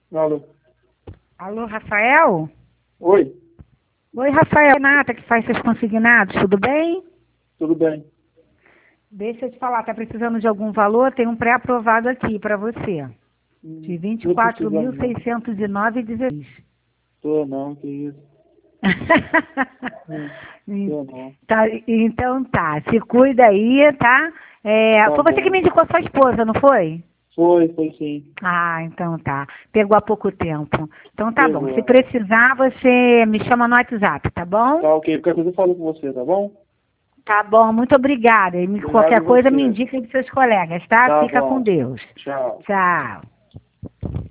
Alô. Alô, Rafael? Oi, Oi, Rafael. Renata, que faz seus consignados, tudo bem? tudo bem? Deixa eu te falar, tá precisando de algum valor? Tem um pré-aprovado aqui para você, de Tô precisando não. 24.609,16. Tô não, que isso. Tô não. Tá, então tá, se cuida aí, tá? Tá Foi você que bom. me indicou sua esposa, não foi? Foi sim. Ah, então tá. Pegou há pouco tempo. Então tá bom. Se Pegou. precisar, você me chama no WhatsApp, tá bom? Tá ok, qualquer coisa eu falo com você, tá bom? Tá bom, muito obrigada. E Obrigado qualquer a coisa me você. indica dos seus colegas, tá? Tá Fica com bom. Deus. Tchau. Tchau.